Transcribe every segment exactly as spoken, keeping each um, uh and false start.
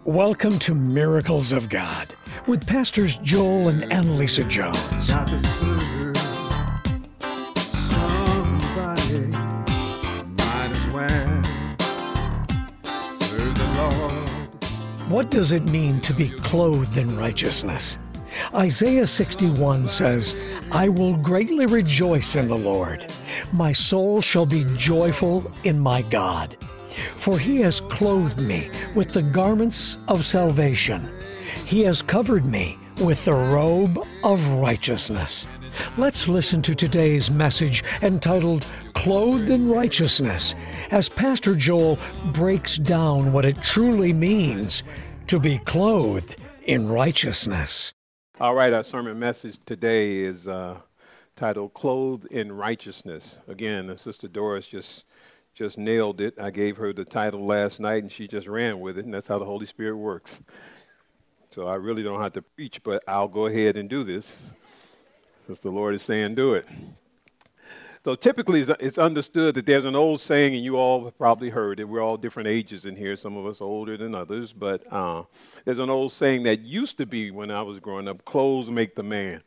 Welcome to Miracles of God with Pastors Joel and Annalisa Jones. Got to serve somebody, might as well serve the Lord. What does it mean to be clothed in righteousness? Isaiah sixty-one says, I will greatly rejoice in the Lord. My soul shall be joyful in my God. For he has clothed me with the garments of salvation. He has covered me with the robe of righteousness. Let's listen to today's message entitled Clothed in Righteousness, as Pastor Joel breaks down what it truly means to be clothed in righteousness. All right, our sermon message today is uh, titled Clothed in Righteousness. Again, Sister Doris just just nailed it. I gave her the title last night, and she just ran with it, and that's how the Holy Spirit works. So I really don't have to preach, but I'll go ahead and do this, since the Lord is saying do it. So typically it's understood that there's an old saying, and you all have probably heard it. We're all different ages in here, some of us older than others, but uh, there's an old saying that used to be when I was growing up, clothes make the man,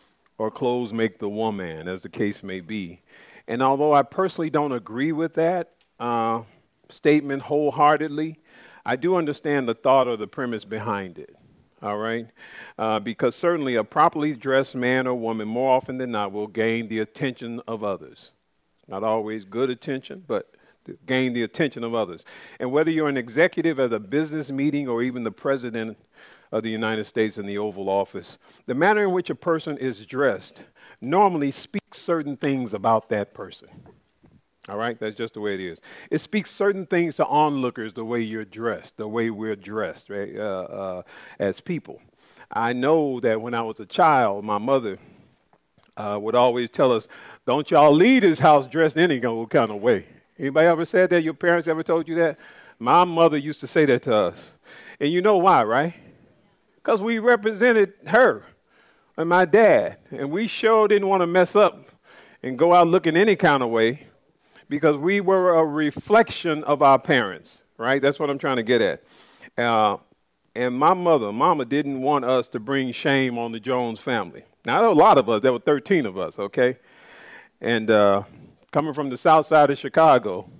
or clothes make the woman, as the case may be. And although I personally don't agree with that uh, statement wholeheartedly, I do understand the thought or the premise behind it, all right? Uh, because certainly a properly dressed man or woman, more often than not, will gain the attention of others. Not always good attention, but gain the attention of others. And whether you're an executive at a business meeting or even the president of the United States in the Oval Office, the manner in which a person is dressed normally speaks certain things about that person. All right? That's just the way it is. It speaks certain things to onlookers, the way you're dressed, the way we're dressed, right, uh, uh, as people. I know that when I was a child, my mother uh, would always tell us, don't y'all leave this house dressed any kind of way. Anybody ever said that? Your parents ever told you that? My mother used to say that to us. And you know why, right? Because we represented her and my dad. And we sure didn't want to mess up and go out looking any kind of way because we were a reflection of our parents, right? That's what I'm trying to get at. Uh, and my mother, mama, didn't want us to bring shame on the Jones family. Now, there were a lot of us. There were thirteen of us, okay? And uh, coming from the south side of Chicago,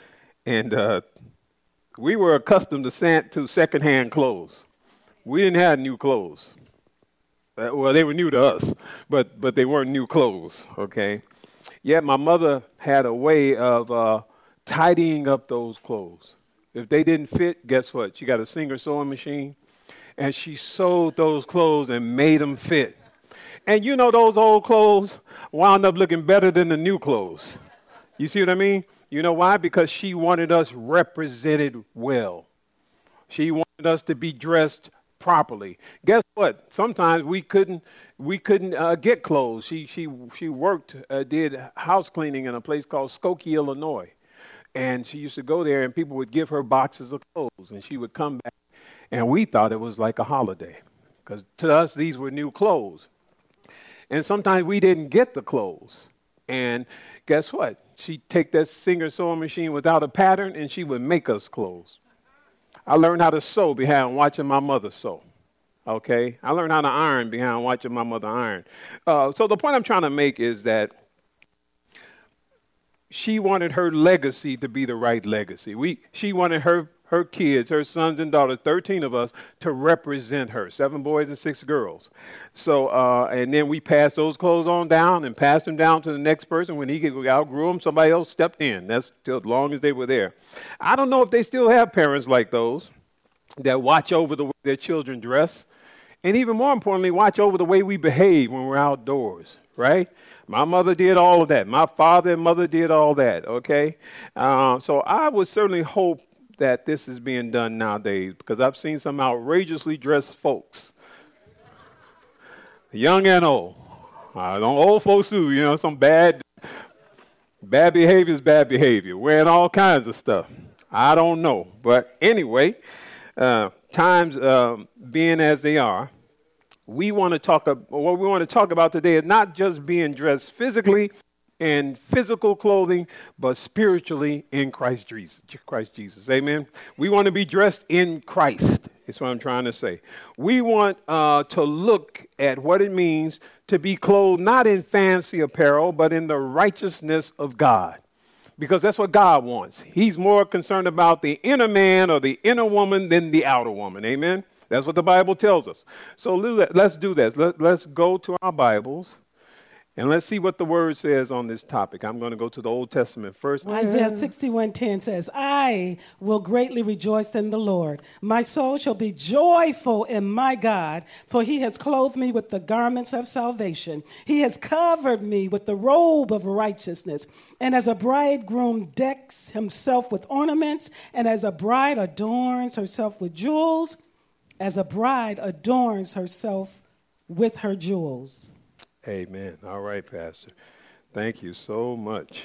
and uh, we were accustomed to, san- to secondhand clothes. We didn't have new clothes. Uh, well, they were new to us, but but they weren't new clothes, okay? Yet my mother had a way of uh, tidying up those clothes. If they didn't fit, guess what? She got a Singer sewing machine, and she sewed those clothes and made them fit. And you know those old clothes wound up looking better than the new clothes. You see what I mean? You know why? Because she wanted us represented well. She wanted us to be dressed properly. Guess what? Sometimes we couldn't we couldn't uh, get clothes. She she she worked uh, did house cleaning in a place called Skokie, Illinois, and she used to go there, and people would give her boxes of clothes, and she would come back, and we thought it was like a holiday, because to us these were new clothes, and sometimes we didn't get the clothes, and guess what? She'd take that Singer sewing machine without a pattern, and she would make us clothes. I learned how to sew behind watching my mother sew, okay? I learned how to iron behind watching my mother iron. Uh, so the point I'm trying to make is that she wanted her legacy to be the right legacy. We, she wanted her, her kids, her sons and daughters, thirteen of us, to represent her, seven boys and six girls. So, uh, and then we passed those clothes on down and passed them down to the next person. When he outgrew them, somebody else stepped in. That's still as long as they were there. I don't know if they still have parents like those that watch over the way their children dress. And even more importantly, watch over the way we behave when we're outdoors, right? My mother did all of that. My father and mother did all that, okay? Uh, so I would certainly hope that this is being done nowadays, because I've seen some outrageously dressed folks, young and old. I don't old folks too, you know, some bad, bad behavior is bad behavior, wearing all kinds of stuff. I don't know, but anyway, uh, times um, being as they are, we want to talk. What we want to talk about today is not just being dressed physically in physical clothing, but spiritually in Christ Jesus. Christ Jesus. Amen. We want to be dressed in Christ. That's what I'm trying to say. We want uh, to look at what it means to be clothed not in fancy apparel, but in the righteousness of God. Because that's what God wants. He's more concerned about the inner man or the inner woman than the outer woman. Amen? That's what the Bible tells us. So let's do this. Let, let's go to our Bibles. And let's see what the word says on this topic. I'm going to go to the Old Testament first. Isaiah sixty-one ten says, I will greatly rejoice in the Lord. My soul shall be joyful in my God, for he has clothed me with the garments of salvation. He has covered me with the robe of righteousness. And as a bridegroom decks himself with ornaments, and as a bride adorns herself with jewels, as a bride adorns herself with her jewels. Amen. All right, Pastor. Thank you so much.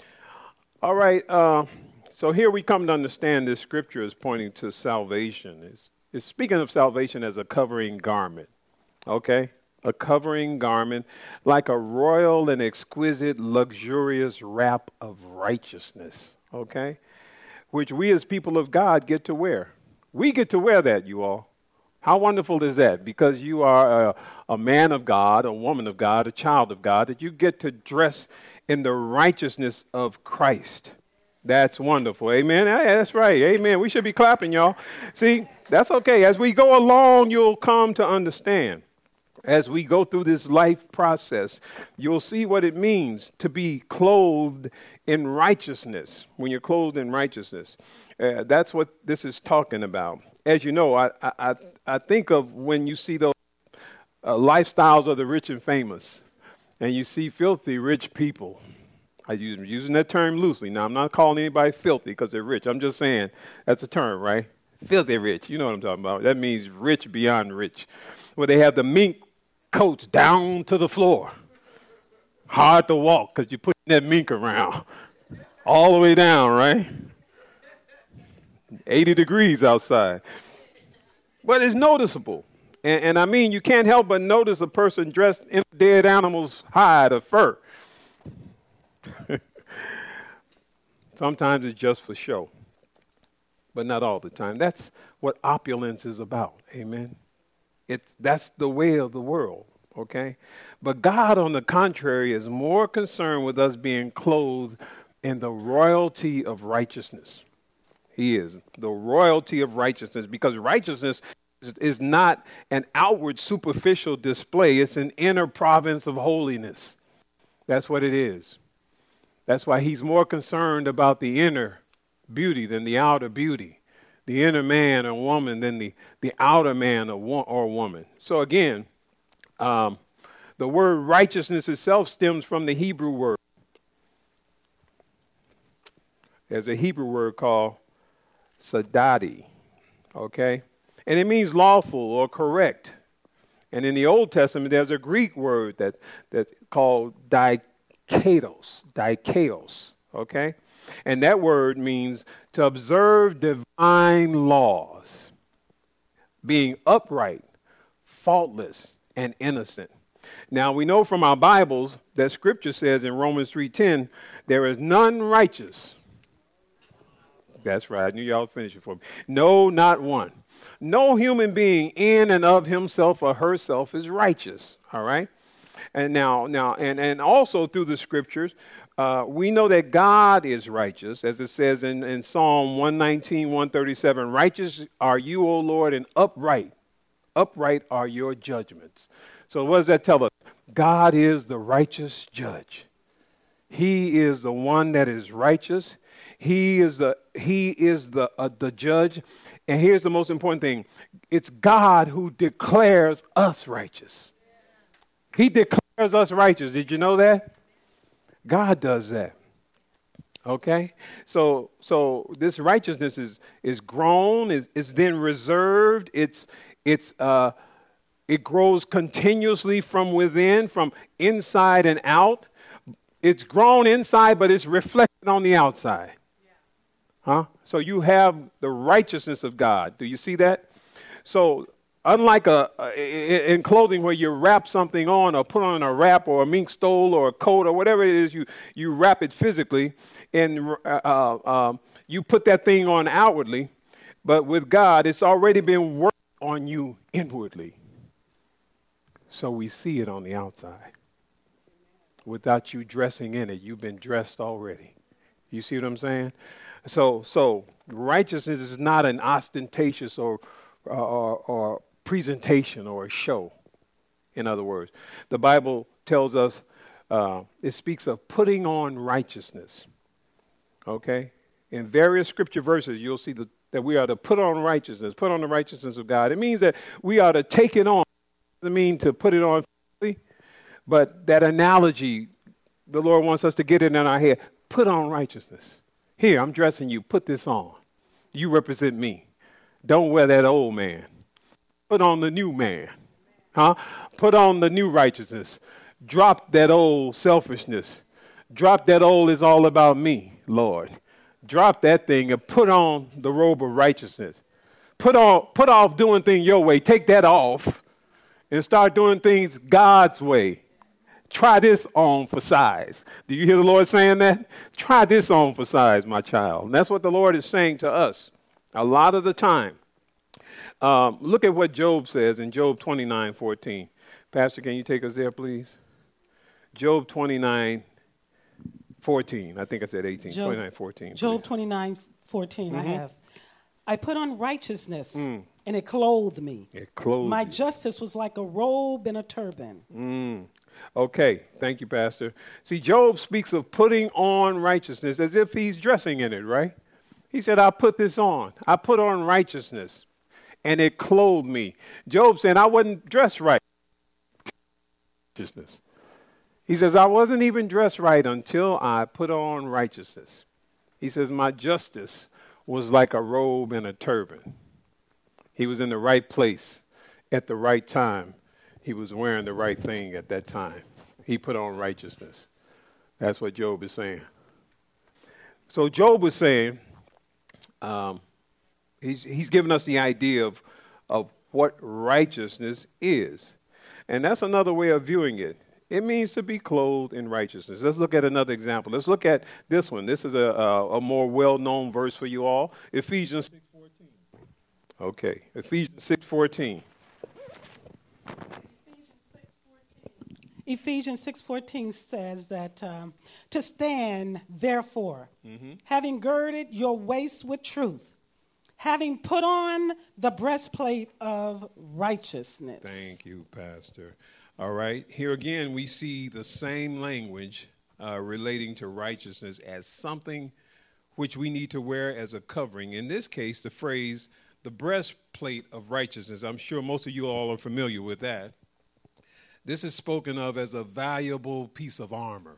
All right. Uh, so here we come to understand this scripture is pointing to salvation. It's, it's speaking of salvation as a covering garment. Okay? A covering garment like a royal and exquisite, luxurious wrap of righteousness. Okay? Which we as people of God get to wear. We get to wear that, you all. How wonderful is that? Because you are a, a man of God, a woman of God, a child of God, that you get to dress in the righteousness of Christ. That's wonderful. Amen. That's right. Amen. We should be clapping, y'all. See, that's okay. As we go along, you'll come to understand. As we go through this life process, you'll see what it means to be clothed in righteousness. When you're clothed in righteousness, uh, that's what this is talking about. As you know, I, I, I think of when you see those uh, lifestyles of the rich and famous, and you see filthy rich people. I use using that term loosely. Now, I'm not calling anybody filthy because they're rich. I'm just saying that's a term, right? Filthy rich. You know what I'm talking about. That means rich beyond rich. Where they have the mink coats down to the floor. Hard to walk because you're putting that mink around. All the way down, right? eighty degrees outside. But it's noticeable. And, and I mean, you can't help but notice a person dressed in a dead animal's hide or fur. Sometimes it's just for show, but not all the time. That's what opulence is about. Amen. It's, that's the way of the world. Okay. But God, on the contrary, is more concerned with us being clothed in the royalty of righteousness. He is the royalty of righteousness, because righteousness is, is not an outward superficial display. It's an inner province of holiness. That's what it is. That's why he's more concerned about the inner beauty than the outer beauty, the inner man or woman than the, the outer man or, wo- or woman. So again, um, the word righteousness itself stems from the Hebrew word. There's a Hebrew word called sadati, okay? And it means lawful or correct. And in the Old Testament, there's a Greek word that that called dikatos, dikaos, okay? And that word means to observe divine laws, being upright, faultless, and innocent. Now, we know from our Bibles that Scripture says in Romans three ten, there is none righteous. That's right. I knew y'all would finish it for me. No, not one. No human being in and of himself or herself is righteous. All right. And now, now, and, and also through the scriptures, uh, we know that God is righteous, as it says in, in Psalm one nineteen, one thirty-seven. Righteous are you, O Lord, and upright. Upright are your judgments. So what does that tell us? God is the righteous judge. He is the one that is righteous. He is the he is the uh, the judge, and here's the most important thing: it's God who declares us righteous. He declares us righteous. Did you know that? God does that. Okay, so so this righteousness is is grown, is is then reserved. It's it's uh it grows continuously from within, from inside and out. It's grown inside, but it's reflected on the outside. Huh? So you have the righteousness of God. Do you see that? So unlike a, a in clothing where you wrap something on or put on a wrap or a mink stole or a coat or whatever it is, you, you wrap it physically and uh, uh, you put that thing on outwardly. But with God, it's already been worked on you inwardly. So we see it on the outside. Without you dressing in it, you've been dressed already. You see what I'm saying? So, so righteousness is not an ostentatious or, uh, or, or presentation or a show. In other words, the Bible tells us, uh, it speaks of putting on righteousness. Okay? In various scripture verses, you'll see the, that we are to put on righteousness, put on the righteousness of God. It means that we are to take it on. It doesn't mean to put it on, but that analogy, the Lord wants us to get it in our head. Put on righteousness. Here, I'm dressing you. Put this on. You represent me. Don't wear that old man. Put on the new man. Huh? Put on the new righteousness. Drop that old selfishness. Drop that old is all about me, Lord. Drop that thing and put on the robe of righteousness. Put on, put off doing things your way. Take that off and start doing things God's way. Try this on for size. Do you hear the Lord saying that? Try this on for size, my child. And that's what the Lord is saying to us a lot of the time. Um, look at what Job says in Job twenty-nine fourteen. Pastor, can you take us there, please? Job twenty-nine fourteen. I think I said eighteen. Job, twenty-nine fourteen. Job twenty-nine fourteen, Mm-hmm. I have. I put on righteousness, Mm. and it clothed me. It clothed My you. justice was like a robe and a turban. Mm. Okay, thank you, Pastor. See, Job speaks of putting on righteousness as if he's dressing in it, right? He said, I put this on. I put on righteousness, and it clothed me. Job said, I wasn't dressed right. Righteousness. He says, I wasn't even dressed right until I put on righteousness. He says, my justice was like a robe and a turban. He was in the right place at the right time. He was wearing the right thing at that time. He put on righteousness. That's what Job is saying. So Job was saying, um, he's, he's giving us the idea of, of what righteousness is. And that's another way of viewing it. It means to be clothed in righteousness. Let's look at another example. Let's look at this one. This is a, a, a more well-known verse for you all. Ephesians six fourteen. Okay, Ephesians six fourteen. Ephesians six fourteen says that um, to stand, therefore, Mm-hmm. having girded your waist with truth, having put on the breastplate of righteousness. Thank you, Pastor. All right, here again we see the same language uh, relating to righteousness as something which we need to wear as a covering. In this case, the phrase, the breastplate of righteousness. I'm sure most of you all are familiar with that. This is spoken of as a valuable piece of armor.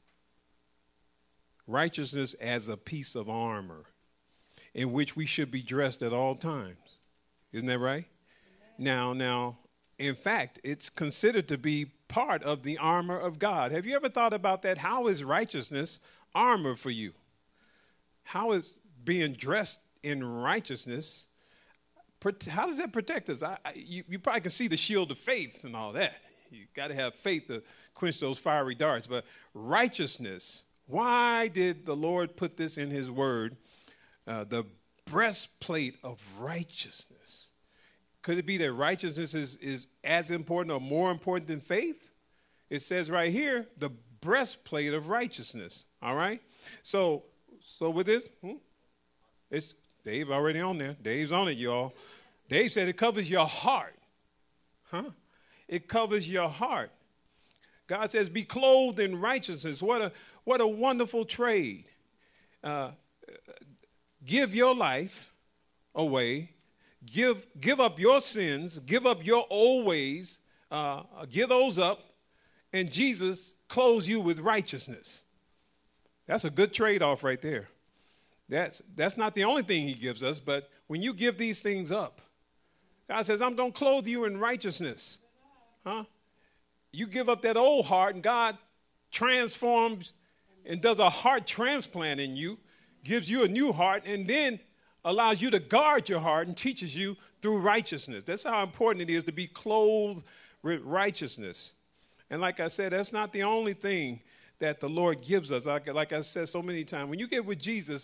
Righteousness as a piece of armor in which we should be dressed at all times. Isn't that right? Now, now, in fact, it's considered to be part of the armor of God. Have you ever thought about that? How is righteousness armor for you? How is being dressed in righteousness, how does that protect us? I, I, you, you probably can see the shield of faith and all that. You got to have faith to quench those fiery darts. But righteousness, why did the Lord put this in his word? Uh, the breastplate of righteousness. Could it be that righteousness is, is as important or more important than faith? It says right here, the breastplate of righteousness. All right? So, so with this, hmm? It's Dave already on there. Dave's on it, y'all. Dave said it covers your heart. Huh? It covers your heart. God says, be clothed in righteousness. What a, what a wonderful trade. Uh, give your life away. Give, give up your sins. Give up your old ways. Uh, give those up. And Jesus clothes you with righteousness. That's a good trade-off right there. That's, that's not the only thing he gives us, but when you give these things up, God says, I'm going to clothe you in righteousness. Huh? You give up that old heart, and God transforms and does a heart transplant in you, gives you a new heart, and then allows you to guard your heart and teaches you through righteousness. That's how important it is to be clothed with righteousness. And like I said, that's not the only thing that the Lord gives us. Like, like I've said so many times, when you get with Jesus,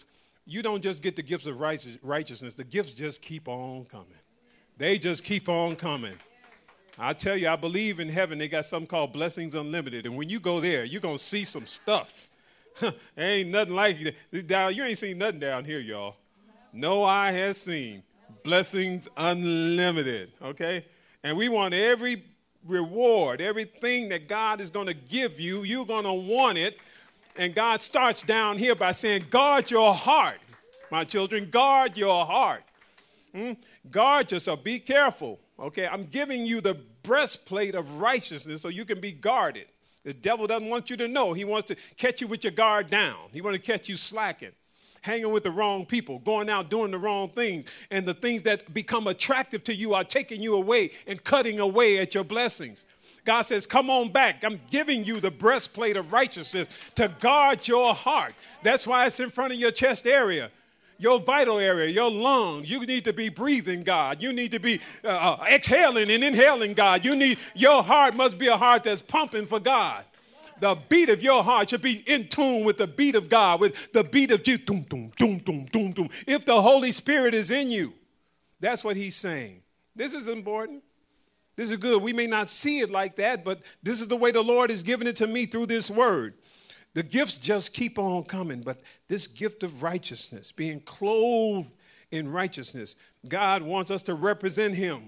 you don't just get the gifts of righteous, righteousness. The gifts just keep on coming. They just keep on coming. I tell you, I believe in heaven they got something called Blessings Unlimited. And when you go there, you're going to see some stuff. There ain't nothing like it. Down, you ain't seen nothing down here, y'all. No eye has seen. Blessings Unlimited, okay? And we want every reward, everything that God is going to give you, you're going to want it. And God starts down here by saying, guard your heart, my children, guard your heart. Hmm? Guard yourself. Be careful. Okay, I'm giving you the breastplate of righteousness so you can be guarded. The devil doesn't want you to know. He wants to catch you with your guard down. He wants to catch you slacking, hanging with the wrong people, going out doing the wrong things. And the things that become attractive to you are taking you away and cutting away at your blessings. God says, come on back. I'm giving you the breastplate of righteousness to guard your heart. That's why it's in front of your chest area. Your vital area, your lungs, you need to be breathing God. You need to be uh, exhaling and inhaling God. You need, your heart must be a heart that's pumping for God. The beat of your heart should be in tune with the beat of God, with the beat of Jesus. Doom, doom, doom, doom, doom, doom. If the Holy Spirit is in you, that's what he's saying. This is important. This is good. We may not see it like that, but this is the way the Lord has given it to me through this word. The gifts just keep on coming, but this gift of righteousness, being clothed in righteousness, God wants us to represent him.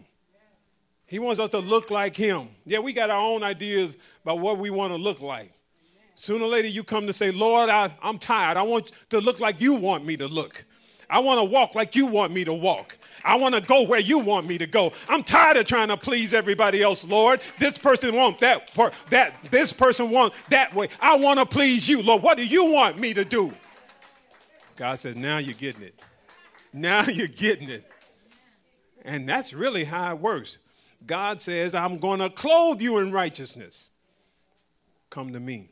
He wants us to look like him. Yeah, we got our own ideas about what we want to look like. Sooner or later you come to say, Lord, I, I'm tired. I want to look like you want me to look. I want to walk like you want me to walk. I want to go where you want me to go. I'm tired of trying to please everybody else, Lord. This person wants that, that, this person wants that way. I want to please you, Lord. What do you want me to do? God says, now you're getting it. Now you're getting it. And that's really how it works. God says, I'm going to clothe you in righteousness. Come to me.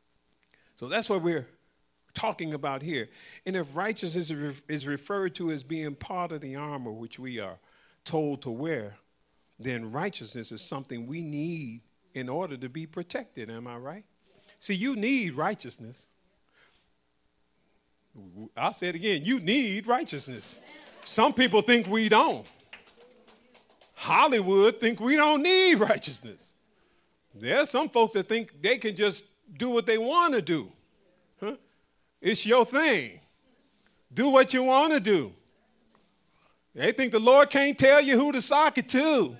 So that's what we're talking about here. And if righteousness is referred to as being part of the armor which we are told to wear, then righteousness is something we need in order to be protected. Am I right? See, you need righteousness. I'll say it again. You need righteousness. Some people think we don't. Hollywood think we don't need righteousness. There are some folks that think they can just do what they want to do. Huh? It's your thing. Do what you want to do. They think the Lord can't tell you who to sock it to.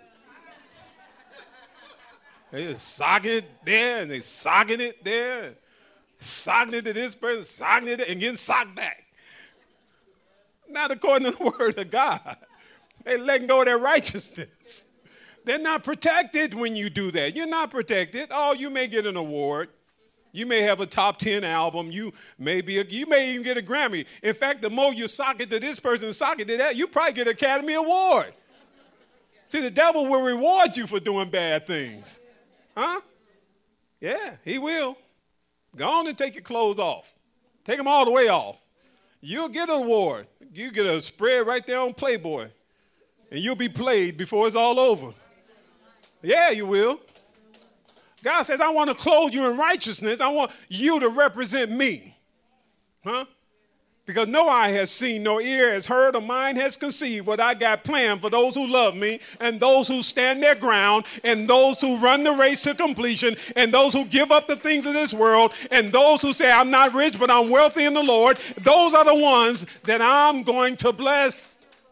They just socking it there and they socking it there. Socking it to this person, socking it and getting socked back. Not according to the word of God. They letting go of their righteousness. They're not protected when you do that. You're not protected. Oh, you may get an award. You may have a top ten album. You may be a, you may even get a Grammy. In fact, the more you sock it to this person and sock it to that, you probably get an Academy Award. See, the devil will reward you for doing bad things. Huh? Yeah, he will. Go on and take your clothes off. Take them all the way off. You'll get an award. You get a spread right there on Playboy. And you'll be played before it's all over. Yeah, you will. God says, I want to clothe you in righteousness. I want you to represent me. Huh? Because no eye has seen, no ear has heard, or mind has conceived what I got planned for those who love me and those who stand their ground and those who run the race to completion and those who give up the things of this world and those who say, I'm not rich, but I'm wealthy in the Lord. Those are the ones that I'm going to bless.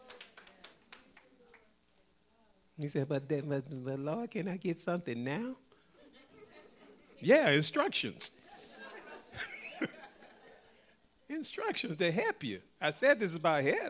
He said, but, but, but Lord, can I get something now? Yeah, instructions. Instructions to help you. I said this is about help.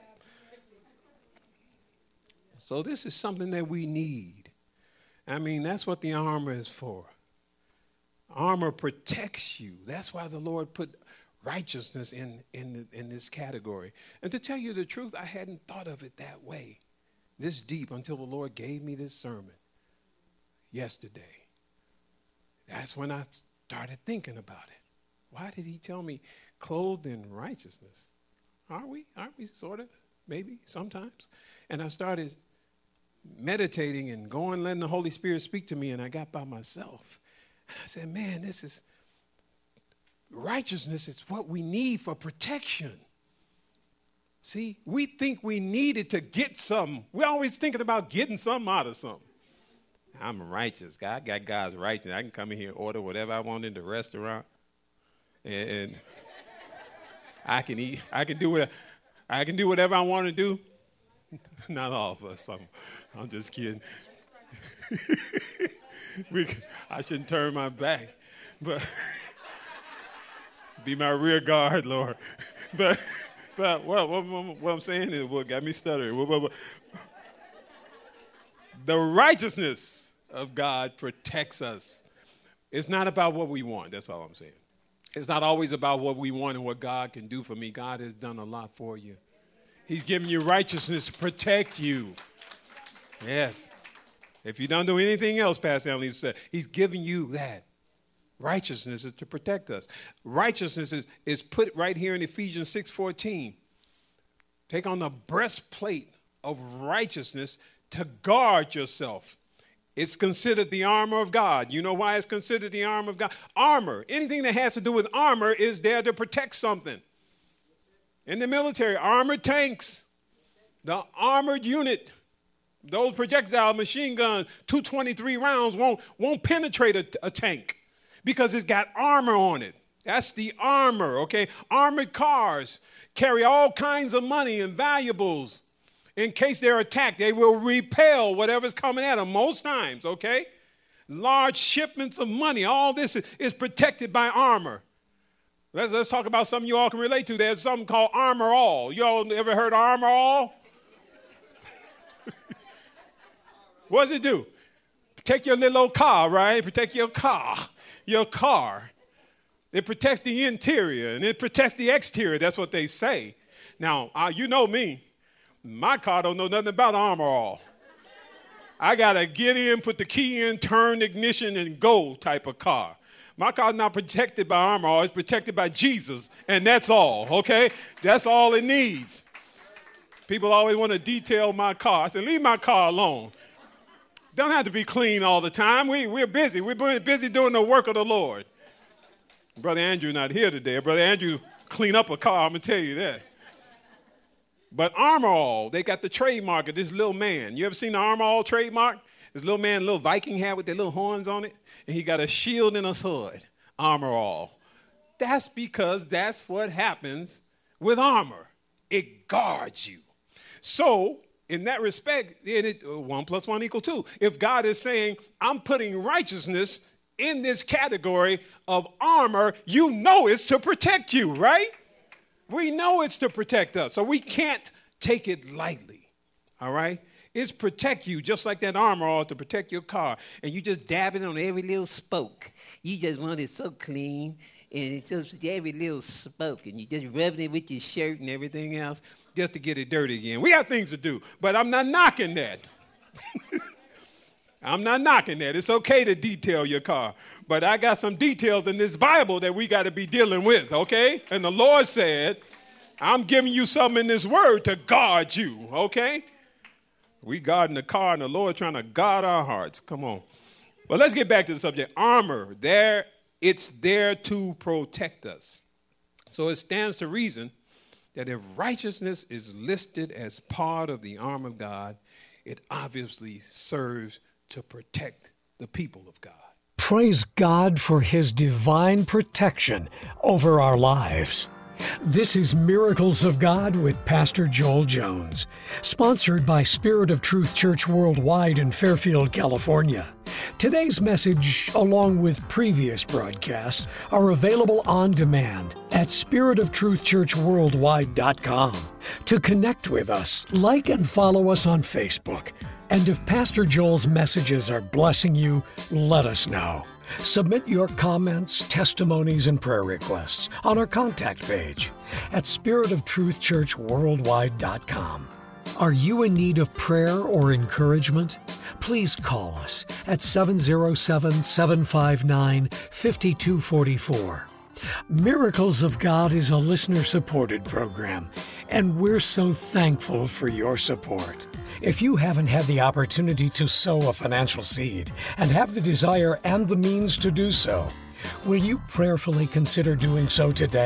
So this is something that we need. I mean, that's what the armor is for. Armor protects you. That's why the Lord put righteousness in, in, in this category. And to tell you the truth, I hadn't thought of it that way, this deep, until the Lord gave me this sermon yesterday. That's when I started thinking about it. Why did he tell me clothed in righteousness? Aren't we? Aren't we sort of? Maybe, sometimes. And I started meditating and going, letting the Holy Spirit speak to me, and I got by myself. And I said, man, this is, righteousness is what we need for protection. See, we think we needed to get something. We're always thinking about getting something out of something. I'm a righteous guy. I got God's righteous. I can come in here and order whatever I want in the restaurant. And, and I can eat. I can do what I can do whatever I want to do. Not all of us. I'm, I'm just kidding. we, I shouldn't turn my back, but be my rear guard, Lord. But, but what, what, what I'm saying is what got me stuttering. What, what, what. The righteousness of God protects us. It's not about what we want. That's all I'm saying. It's not always about what we want and what God can do for me. God has done a lot for you. He's given you righteousness to protect you. Yes. If you don't do anything else, Pastor Annalise said, he's giving you that. Righteousness is to protect us. Righteousness is, is put right here in Ephesians six fourteen. Take on the breastplate of righteousness to guard yourself. It's considered the armor of God. You know why it's considered the armor of God? Armor, anything that has to do with armor is there to protect something. In the military, armored tanks, the armored unit, those projectile machine guns, two twenty-three rounds won't, won't penetrate a, a tank because it's got armor on it. That's the armor, okay? Armored cars carry all kinds of money and valuables. In case they're attacked, they will repel whatever's coming at them most times, okay? Large shipments of money, all this is, is protected by armor. Let's, let's talk about something you all can relate to. There's something called Armor All. You all ever heard of Armor All? What does it do? Protect your little old car, right? Protect your car, your car. It protects the interior and it protects the exterior. That's what they say. Now, uh, you know me. My car don't know nothing about Armor All. I got to get in, put the key in, turn ignition, and go type of car. My car's not protected by Armor All. It's protected by Jesus, and that's all, okay? That's all it needs. People always want to detail my car. I said, leave my car alone. Don't have to be clean all the time. We, we're busy. We're busy doing the work of the Lord. Brother Andrew not here today. Brother Andrew clean up a car, I'm going to tell you that. But Armor All, they got the trademark of this little man. You ever seen the Armor All trademark? This little man, little Viking hat with their little horns on it, and he got a shield and a sword. Armor All. That's because that's what happens with armor. It guards you. So, in that respect, it, one plus one equals two. If God is saying, I'm putting righteousness in this category of armor, you know it's to protect you, right? We know it's to protect us, so we can't take it lightly, all right? It's protect you, just like that armor all to protect your car. And you just dab it on every little spoke. You just want it so clean, and it's just every little spoke. And you just rubbing it with your shirt and everything else just to get it dirty again. We got things to do, but I'm not knocking that. I'm not knocking that. It's okay to detail your car. But I got some details in this Bible that we got to be dealing with, okay? And the Lord said, I'm giving you something in this word to guard you, okay? We guarding the car, and the Lord trying to guard our hearts. Come on. But let's get back to the subject. Armor, there, it's there to protect us. So it stands to reason that if righteousness is listed as part of the armor of God, it obviously serves to protect the people of God. Praise God for his divine protection over our lives. This is Miracles of God with Pastor Joel Jones, sponsored by Spirit of Truth Church Worldwide in Fairfield, California. Today's message, along with previous broadcasts, are available on demand at spirit of truth church worldwide dot com. To connect with us, like and follow us on Facebook. And if Pastor Joel's messages are blessing you, let us know. Submit your comments, testimonies, and prayer requests on our contact page at spirit of truth church worldwide dot com. Are you in need of prayer or encouragement? Please call us at seven oh seven, seven five nine, five two four four. Miracles of God is a listener-supported program, and we're so thankful for your support. If you haven't had the opportunity to sow a financial seed and have the desire and the means to do so, will you prayerfully consider doing so today?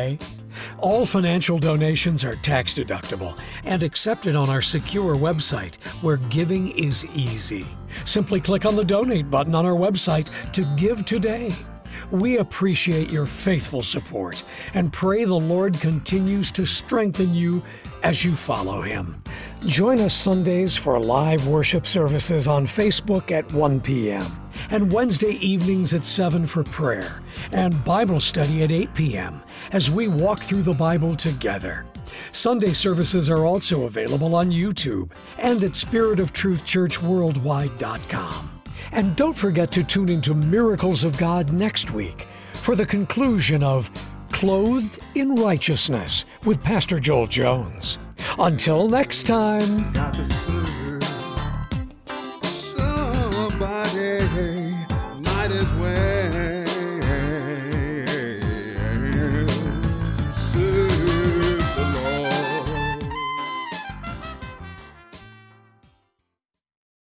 All financial donations are tax deductible and accepted on our secure website where giving is easy. Simply click on the donate button on our website to give today. We appreciate your faithful support and pray the Lord continues to strengthen you as you follow Him. Join us Sundays for live worship services on Facebook at one p.m. and Wednesday evenings at seven for prayer and Bible study at eight p.m. as we walk through the Bible together. Sunday services are also available on YouTube and at spirit of truth church worldwide dot com. And don't forget to tune into Miracles of God next week for the conclusion of Clothed in Righteousness with Pastor Joel Jones. Until next time. Got to